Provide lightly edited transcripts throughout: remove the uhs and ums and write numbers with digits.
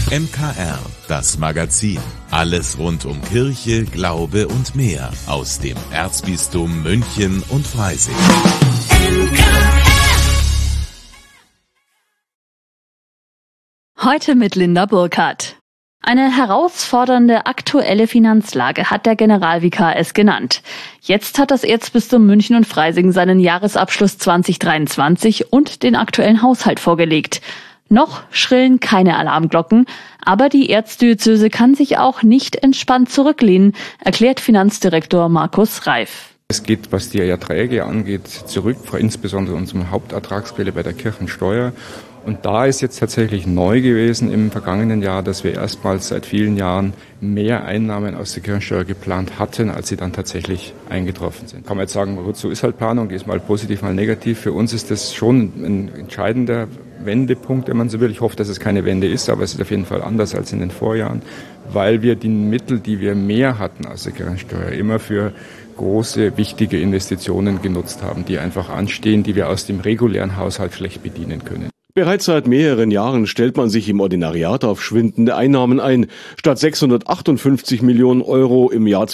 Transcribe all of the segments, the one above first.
MKR, das Magazin. Alles rund um Kirche, Glaube und mehr aus dem Erzbistum München und Freising. Heute mit Linda Burkhardt. Eine herausfordernde aktuelle Finanzlage hat der Generalvikar es genannt. Jetzt hat das Erzbistum München und Freising seinen Jahresabschluss 2023 und den aktuellen Haushalt vorgelegt. Noch schrillen keine Alarmglocken, aber die Erzdiözese kann sich auch nicht entspannt zurücklehnen, erklärt Finanzdirektor Markus Reif. Es geht, was die Erträge angeht, zurück, insbesondere unsere Hauptertragsquelle bei der Kirchensteuer. Und da ist jetzt tatsächlich neu gewesen im vergangenen Jahr, dass wir erstmals seit vielen Jahren mehr Einnahmen aus der Kirchensteuer geplant hatten, als sie dann tatsächlich eingetroffen sind. Kann man jetzt sagen, so ist halt Planung, die ist mal positiv, mal negativ. Für uns ist das schon ein entscheidender Wendepunkt, wenn man so will. Ich hoffe, dass es keine Wende ist, aber es ist auf jeden Fall anders als in den Vorjahren, weil wir die Mittel, die wir mehr hatten aus der Kirchensteuer, immer für große, wichtige Investitionen genutzt haben, die einfach anstehen, die wir aus dem regulären Haushalt schlecht bedienen können. Bereits seit mehreren Jahren stellt man sich im Ordinariat auf schwindende Einnahmen ein. Statt 658 Millionen Euro im Jahr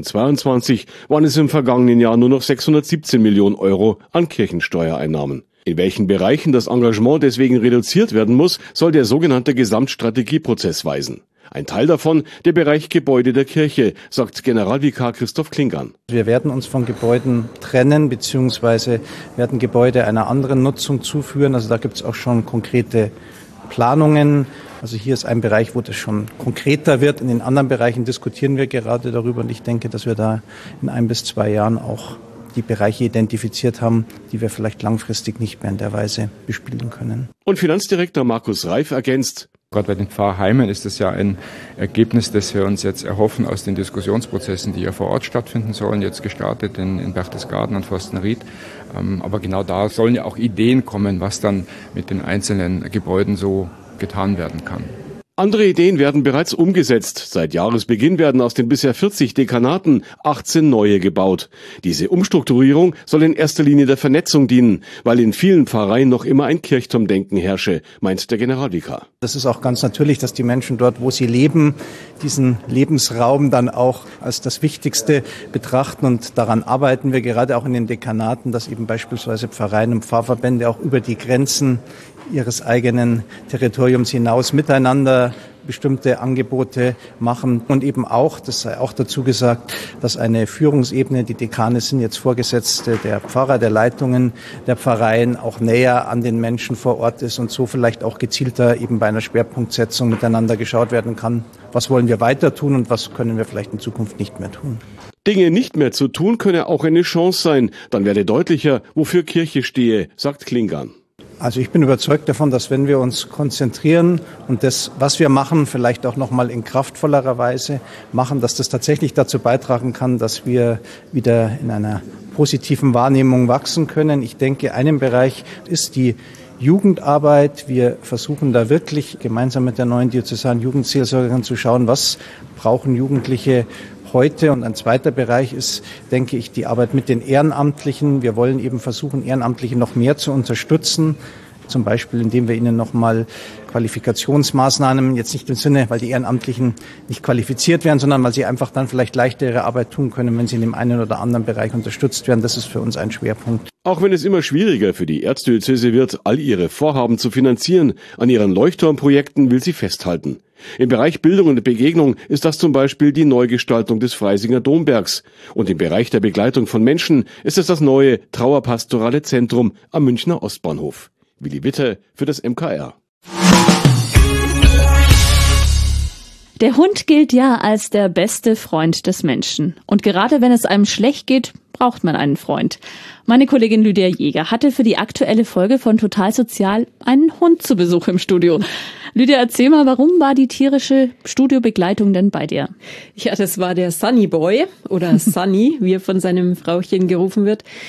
2022 waren es im vergangenen Jahr nur noch 617 Millionen Euro an Kirchensteuereinnahmen. In welchen Bereichen das Engagement deswegen reduziert werden muss, soll der sogenannte Gesamtstrategieprozess weisen. Ein Teil davon der Bereich Gebäude der Kirche, sagt Generalvikar Christoph Klingan. Wir werden uns von Gebäuden trennen, beziehungsweise werden Gebäude einer anderen Nutzung zuführen. Also da gibt es auch schon konkrete Planungen. Also hier ist ein Bereich, wo das schon konkreter wird. In den anderen Bereichen diskutieren wir gerade darüber und ich denke, dass wir da in 1 bis 2 Jahren auch die Bereiche identifiziert haben, die wir vielleicht langfristig nicht mehr in der Weise bespielen können. Und Finanzdirektor Markus Reif ergänzt: Gerade bei den Pfarrheimen ist es ja ein Ergebnis, das wir uns jetzt erhoffen aus den Diskussionsprozessen, die ja vor Ort stattfinden sollen, jetzt gestartet in Berchtesgaden und Forstenried. Aber genau da sollen ja auch Ideen kommen, was dann mit den einzelnen Gebäuden so getan werden kann. Andere Ideen werden bereits umgesetzt. Seit Jahresbeginn werden aus den bisher 40 Dekanaten 18 neue gebaut. Diese Umstrukturierung soll in erster Linie der Vernetzung dienen, weil in vielen Pfarreien noch immer ein Kirchturmdenken herrsche, meint der Generalvikar. Das ist auch ganz natürlich, dass die Menschen dort, wo sie leben, diesen Lebensraum dann auch als das Wichtigste betrachten. Und daran arbeiten wir gerade auch in den Dekanaten, dass eben beispielsweise Pfarreien und Pfarrverbände auch über die Grenzen ihres eigenen Territoriums hinaus miteinander bestimmte Angebote machen und eben auch, das sei auch dazu gesagt, dass eine Führungsebene, die Dekane sind jetzt Vorgesetzte der Pfarrer, der Leitungen der Pfarreien, auch näher an den Menschen vor Ort ist und so vielleicht auch gezielter eben bei einer Schwerpunktsetzung miteinander geschaut werden kann, was wollen wir weiter tun und was können wir vielleicht in Zukunft nicht mehr tun. Dinge nicht mehr zu tun könne auch eine Chance sein, dann werde deutlicher, wofür Kirche stehe, sagt Klingan. Also ich bin überzeugt davon, dass wenn wir uns konzentrieren und das, was wir machen, vielleicht auch nochmal in kraftvollerer Weise machen, dass das tatsächlich dazu beitragen kann, dass wir wieder in einer positiven Wahrnehmung wachsen können. Ich denke, einen Bereich ist die Jugendarbeit. Wir versuchen da wirklich gemeinsam mit der neuen diözesanen Jugendseelsorgerin zu schauen, was brauchen Jugendliche heute. Und ein zweiter Bereich ist, denke ich, die Arbeit mit den Ehrenamtlichen. Wir wollen eben versuchen, Ehrenamtliche noch mehr zu unterstützen. Zum Beispiel, indem wir ihnen nochmal Qualifikationsmaßnahmen, jetzt nicht im Sinne, weil die Ehrenamtlichen nicht qualifiziert werden, sondern weil sie einfach dann vielleicht leichter ihre Arbeit tun können, wenn sie in dem einen oder anderen Bereich unterstützt werden. Das ist für uns ein Schwerpunkt. Auch wenn es immer schwieriger für die Erzdiözese wird, all ihre Vorhaben zu finanzieren, an ihren Leuchtturmprojekten will sie festhalten. Im Bereich Bildung und Begegnung ist das zum Beispiel die Neugestaltung des Freisinger Dombergs. Und im Bereich der Begleitung von Menschen ist es das neue Trauerpastorale Zentrum am Münchner Ostbahnhof. Willi Witte für das MKR. Der Hund gilt ja als der beste Freund des Menschen. Und gerade wenn es einem schlecht geht, braucht man einen Freund. Meine Kollegin Lydia Jäger hatte für die aktuelle Folge von Total Sozial einen Hund zu Besuch im Studio. Lydia, erzähl mal, warum war die tierische Studiobegleitung denn bei dir? Ja, das war der Sunny Boy oder Sunny, wie er von seinem Frauchen gerufen wird.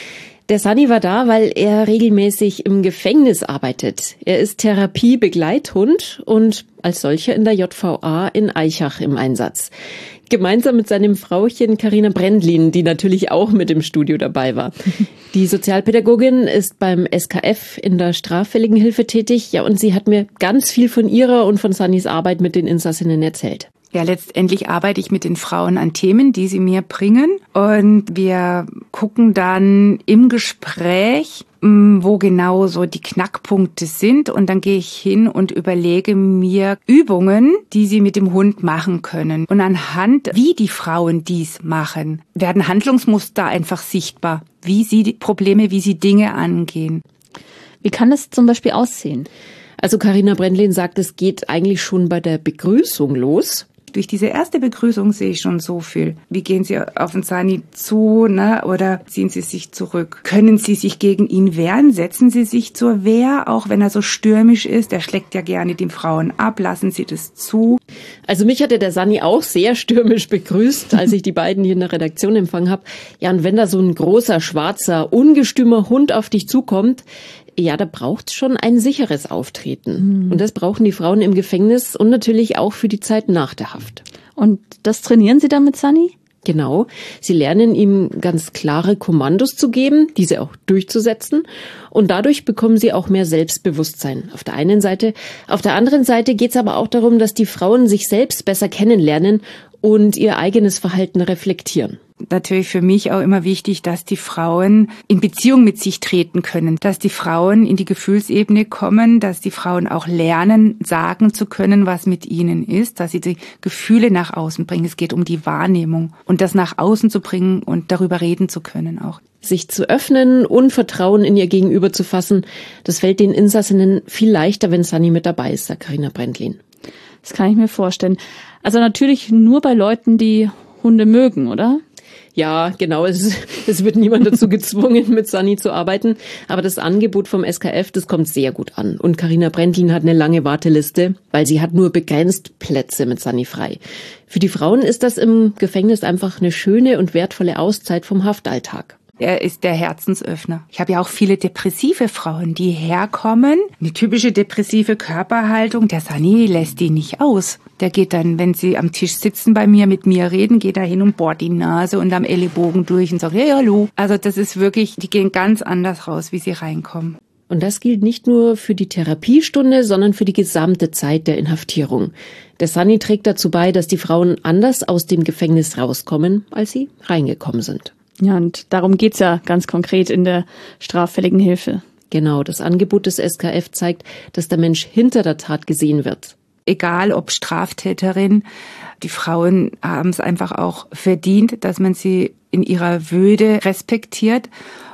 Der Sunny war da, weil er regelmäßig im Gefängnis arbeitet. Er ist Therapiebegleithund und als solcher in der JVA in Aichach im Einsatz. Gemeinsam mit seinem Frauchen Carina Brendlin, die natürlich auch mit im Studio dabei war. Die Sozialpädagogin ist beim SKF in der straffälligen Hilfe tätig. Ja, und sie hat mir ganz viel von ihrer und von Sunnys Arbeit mit den Insassinnen erzählt. Ja, letztendlich arbeite ich mit den Frauen an Themen, die sie mir bringen. Und wir gucken dann im Gespräch, wo genau so die Knackpunkte sind. Und dann gehe ich hin und überlege mir Übungen, die sie mit dem Hund machen können. Und anhand, wie die Frauen dies machen, werden Handlungsmuster einfach sichtbar. Wie sie die Probleme, wie sie Dinge angehen. Wie kann das zum Beispiel aussehen? Also Carina Brendlin sagt, es geht eigentlich schon bei der Begrüßung los. Durch diese erste Begrüßung sehe ich schon so viel. Wie gehen Sie auf den Sunny zu, ne? Oder ziehen Sie sich zurück? Können Sie sich gegen ihn wehren? Setzen Sie sich zur Wehr, auch wenn er so stürmisch ist? Er schlägt ja gerne die Frauen ab. Lassen Sie das zu? Also mich hatte der Sunny auch sehr stürmisch begrüßt, als ich die beiden hier in der Redaktion empfangen habe. Ja, und wenn da so ein großer, schwarzer, ungestümer Hund auf dich zukommt, ja, da braucht's schon ein sicheres Auftreten. Und das brauchen die Frauen im Gefängnis und natürlich auch für die Zeit nach der Haft. Und das trainieren Sie dann mit Sunny? Genau. Sie lernen ihm ganz klare Kommandos zu geben, diese auch durchzusetzen. Und dadurch bekommen sie auch mehr Selbstbewusstsein. Auf der einen Seite. Auf der anderen Seite geht's aber auch darum, dass die Frauen sich selbst besser kennenlernen und ihr eigenes Verhalten reflektieren. Natürlich für mich auch immer wichtig, dass die Frauen in Beziehung mit sich treten können, dass die Frauen in die Gefühlsebene kommen, dass die Frauen auch lernen, sagen zu können, was mit ihnen ist, dass sie die Gefühle nach außen bringen. Es geht um die Wahrnehmung und das nach außen zu bringen und darüber reden zu können auch. Sich zu öffnen und Vertrauen in ihr Gegenüber zu fassen, das fällt den Insassinnen viel leichter, wenn Sunny mit dabei ist, sagt Carina Brendlin. Das kann ich mir vorstellen. Also natürlich nur bei Leuten, die Hunde mögen, oder? Ja, genau. Es wird niemand dazu gezwungen, mit Sunny zu arbeiten. Aber das Angebot vom SKF, das kommt sehr gut an. Und Carina Brendlin hat eine lange Warteliste, weil sie hat nur begrenzt Plätze mit Sunny frei. Für die Frauen ist das im Gefängnis einfach eine schöne und wertvolle Auszeit vom Haftalltag. Er ist der Herzensöffner. Ich habe ja auch viele depressive Frauen, die herkommen. Eine typische depressive Körperhaltung. Der Sunny lässt die nicht aus. Der geht dann, wenn sie am Tisch sitzen bei mir, mit mir reden, geht er hin und bohrt die Nase und am Ellenbogen durch und sagt, hey, hallo. Also das ist wirklich, die gehen ganz anders raus, wie sie reinkommen. Und das gilt nicht nur für die Therapiestunde, sondern für die gesamte Zeit der Inhaftierung. Der Sunny trägt dazu bei, dass die Frauen anders aus dem Gefängnis rauskommen, als sie reingekommen sind. Ja, und darum geht's ja ganz konkret in der straffälligen Hilfe. Genau, das Angebot des SKF zeigt, dass der Mensch hinter der Tat gesehen wird. Egal ob Straftäterin, die Frauen haben es einfach auch verdient, dass man sie in ihrer Würde respektiert.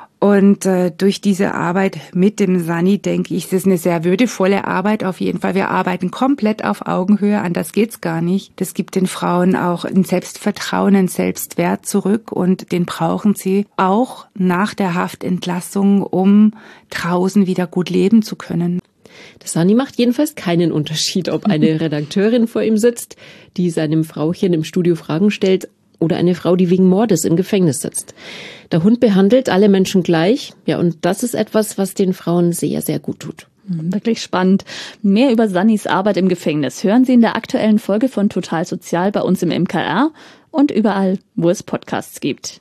Und durch diese Arbeit mit dem Sunny, denke ich, es ist eine sehr würdevolle Arbeit auf jeden Fall. Wir arbeiten komplett auf Augenhöhe, anders geht's gar nicht. Das gibt den Frauen auch ein Selbstvertrauen, einen Selbstwert zurück und den brauchen sie auch nach der Haftentlassung, um draußen wieder gut leben zu können. Der Sunny macht jedenfalls keinen Unterschied, ob eine Redakteurin vor ihm sitzt, die seinem Frauchen im Studio Fragen stellt, oder eine Frau, die wegen Mordes im Gefängnis sitzt. Der Hund behandelt alle Menschen gleich. Ja, und das ist etwas, was den Frauen sehr, sehr gut tut. Wirklich spannend. Mehr über Sunnys Arbeit im Gefängnis hören Sie in der aktuellen Folge von Total Sozial bei uns im MKR und überall, wo es Podcasts gibt.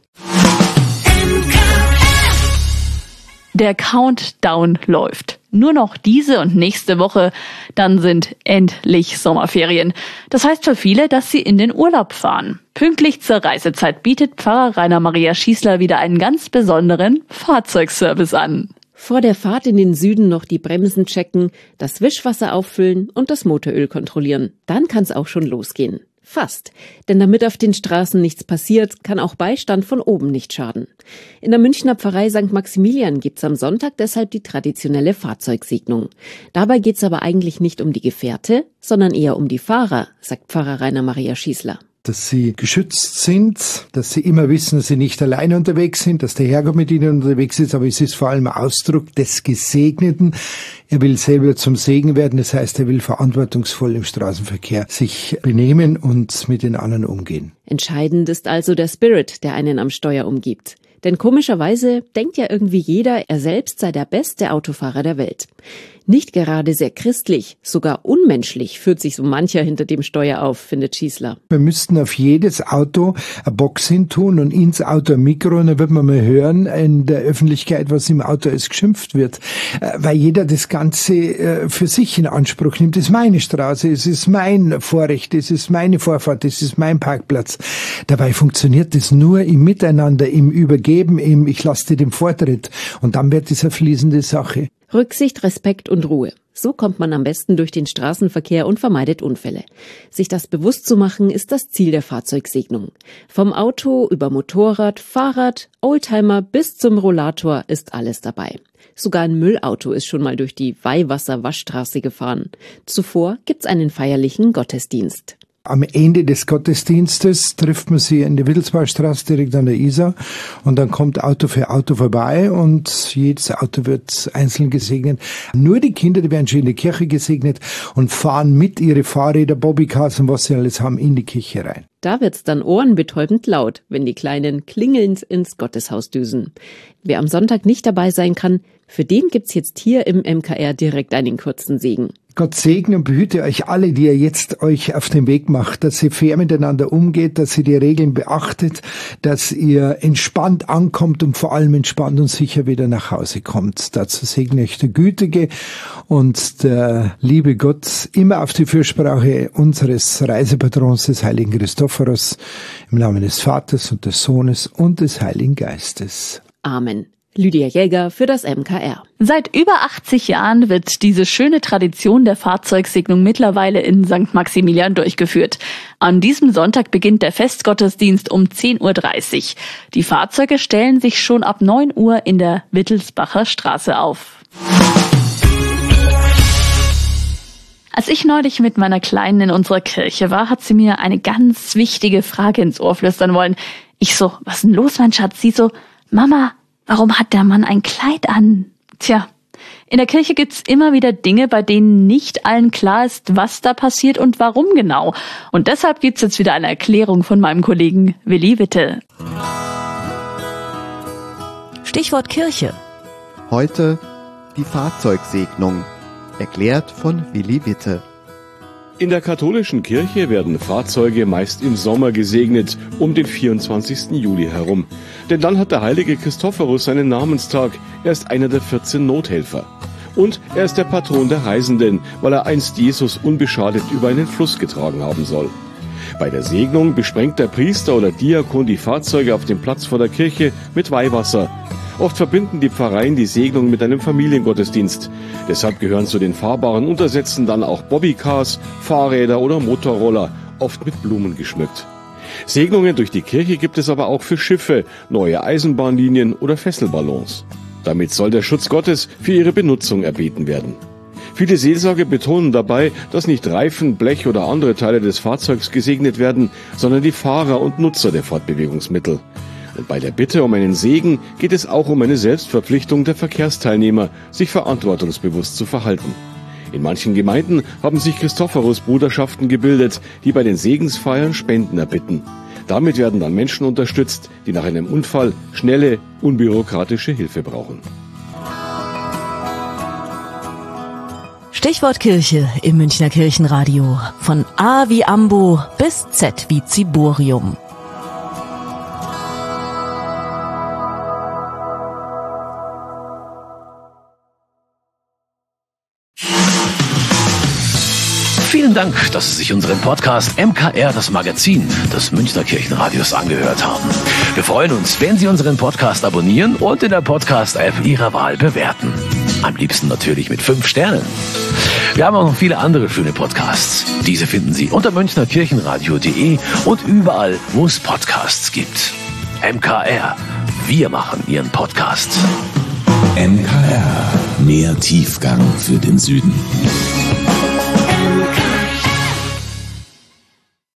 Der Countdown läuft. Nur noch diese und nächste Woche, dann sind endlich Sommerferien. Das heißt für viele, dass sie in den Urlaub fahren. Pünktlich zur Reisezeit bietet Pfarrer Rainer Maria Schießler wieder einen ganz besonderen Fahrzeugservice an. Vor der Fahrt in den Süden noch die Bremsen checken, das Wischwasser auffüllen und das Motoröl kontrollieren. Dann kann's auch schon losgehen. Fast. Denn damit auf den Straßen nichts passiert, kann auch Beistand von oben nicht schaden. In der Münchner Pfarrei St. Maximilian gibt's am Sonntag deshalb die traditionelle Fahrzeugsegnung. Dabei geht's aber eigentlich nicht um die Gefährte, sondern eher um die Fahrer, sagt Pfarrer Rainer Maria Schießler. Dass sie geschützt sind, dass sie immer wissen, dass sie nicht alleine unterwegs sind, dass der Herrgott mit ihnen unterwegs ist, aber es ist vor allem Ausdruck des Gesegneten. Er will selber zum Segen werden, das heißt, er will verantwortungsvoll im Straßenverkehr sich benehmen und mit den anderen umgehen. Entscheidend ist also der Spirit, der einen am Steuer umgibt. Denn komischerweise denkt ja irgendwie jeder, er selbst sei der beste Autofahrer der Welt. Nicht gerade sehr christlich, sogar unmenschlich führt sich so mancher hinter dem Steuer auf, findet Schießler. Wir müssten auf jedes Auto eine Box hin tun und ins Auto ein Mikro, und dann wird man mal hören in der Öffentlichkeit, was im Auto alles geschimpft wird. Weil jeder das Ganze für sich in Anspruch nimmt. Es ist meine Straße, es ist mein Vorrecht, es ist meine Vorfahrt, es ist mein Parkplatz. Dabei funktioniert das nur im Miteinander, im Übergeben, im Ich lasse dir den Vortritt. Und dann wird es eine fließende Sache. Rücksicht, Respekt und Ruhe. So kommt man am besten durch den Straßenverkehr und vermeidet Unfälle. Sich das bewusst zu machen, ist das Ziel der Fahrzeugsegnung. Vom Auto über Motorrad, Fahrrad, Oldtimer bis zum Rollator ist alles dabei. Sogar ein Müllauto ist schon mal durch die Weihwasser-Waschstraße gefahren. Zuvor gibt's einen feierlichen Gottesdienst. Am Ende des Gottesdienstes trifft man sie in der Wittelsbachstraße direkt an der Isar, und dann kommt Auto für Auto vorbei und jedes Auto wird einzeln gesegnet. Nur die Kinder, die werden schon in der Kirche gesegnet und fahren mit ihre Fahrräder, Bobbycars und was sie alles haben in die Kirche rein. Da wird's dann ohrenbetäubend laut, wenn die Kleinen klingelnd ins Gotteshaus düsen. Wer am Sonntag nicht dabei sein kann, für den gibt's jetzt hier im MKR direkt einen kurzen Segen. Gott segne und behüte euch alle, die ihr jetzt euch auf den Weg macht, dass ihr fair miteinander umgeht, dass ihr die Regeln beachtet, dass ihr entspannt ankommt und vor allem entspannt und sicher wieder nach Hause kommt. Dazu segne euch der Gütige und der liebe Gott, immer auf die Fürsprache unseres Reisepatrons, des heiligen Christophorus, im Namen des Vaters und des Sohnes und des Heiligen Geistes. Amen. Lydia Jäger für das MKR. Seit über 80 Jahren wird diese schöne Tradition der Fahrzeugsegnung mittlerweile in St. Maximilian durchgeführt. An diesem Sonntag beginnt der Festgottesdienst um 10.30 Uhr. Die Fahrzeuge stellen sich schon ab 9 Uhr in der Wittelsbacher Straße auf. Als ich neulich mit meiner Kleinen in unserer Kirche war, hat sie mir eine ganz wichtige Frage ins Ohr flüstern wollen. Ich so, was ist denn los, mein Schatz? Sie so, Mama, warum hat der Mann ein Kleid an? Tja, in der Kirche gibt's immer wieder Dinge, bei denen nicht allen klar ist, was da passiert und warum genau. Und deshalb gibt's jetzt wieder eine Erklärung von meinem Kollegen Willi Witte. Stichwort Kirche. Heute die Fahrzeugsegnung, erklärt von Willi Witte. In der katholischen Kirche werden Fahrzeuge meist im Sommer gesegnet, um den 24. Juli herum. Denn dann hat der heilige Christophorus seinen Namenstag. Er ist einer der 14 Nothelfer. Und er ist der Patron der Reisenden, weil er einst Jesus unbeschadet über einen Fluss getragen haben soll. Bei der Segnung besprengt der Priester oder Diakon die Fahrzeuge auf dem Platz vor der Kirche mit Weihwasser. Oft verbinden die Pfarreien die Segnung mit einem Familiengottesdienst. Deshalb gehören zu den fahrbaren Untersätzen dann auch Bobbycars, Fahrräder oder Motorroller, oft mit Blumen geschmückt. Segnungen durch die Kirche gibt es aber auch für Schiffe, neue Eisenbahnlinien oder Fesselballons. Damit soll der Schutz Gottes für ihre Benutzung erbeten werden. Viele Seelsorger betonen dabei, dass nicht Reifen, Blech oder andere Teile des Fahrzeugs gesegnet werden, sondern die Fahrer und Nutzer der Fortbewegungsmittel. Und bei der Bitte um einen Segen geht es auch um eine Selbstverpflichtung der Verkehrsteilnehmer, sich verantwortungsbewusst zu verhalten. In manchen Gemeinden haben sich Christophorus-Bruderschaften gebildet, die bei den Segensfeiern Spenden erbitten. Damit werden dann Menschen unterstützt, die nach einem Unfall schnelle, unbürokratische Hilfe brauchen. Stichwort Kirche im Münchner Kirchenradio. Von A wie Ambo bis Z wie Ziborium. Vielen Dank, dass Sie sich unseren Podcast MKR, das Magazin des Münchner Kirchenradios, angehört haben. Wir freuen uns, wenn Sie unseren Podcast abonnieren und in der Podcast-App Ihrer Wahl bewerten. Am liebsten natürlich mit 5 Sternen. Wir haben auch noch viele andere schöne Podcasts. Diese finden Sie unter münchnerkirchenradio.de und überall, wo es Podcasts gibt. MKR, wir machen Ihren Podcast. MKR, mehr Tiefgang für den Süden.